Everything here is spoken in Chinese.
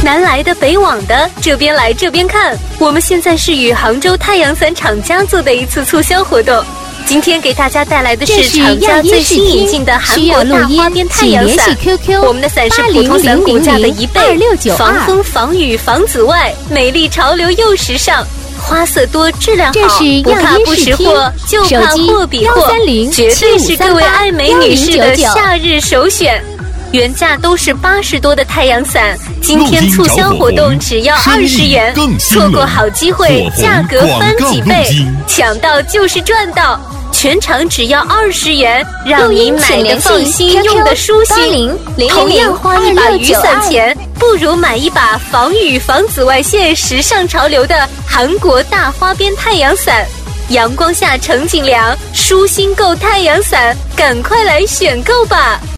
南来的北往的，这边来这边看。我们现在是与杭州太阳伞厂家做的一次促销活动。今天给大家带来的是厂家最新引进的韩国大花边太阳伞。我们的伞是普通伞骨架的1倍，防风防雨防紫外，美丽潮流又时尚。花色多，质量好，不怕不识货，就怕货比货，绝对是各位爱美女士的夏日首选。原价都是80多的太阳伞，今天促销活动只要20元，错过好机会，价格翻几倍，抢到就是赚到。全场只要20元，让你买的放心，用的舒心。同样花一把雨伞钱，不如买一把防雨防紫外线、时尚潮流的韩国大花边太阳伞。阳光下乘景凉，舒心购太阳伞，赶快来选购吧！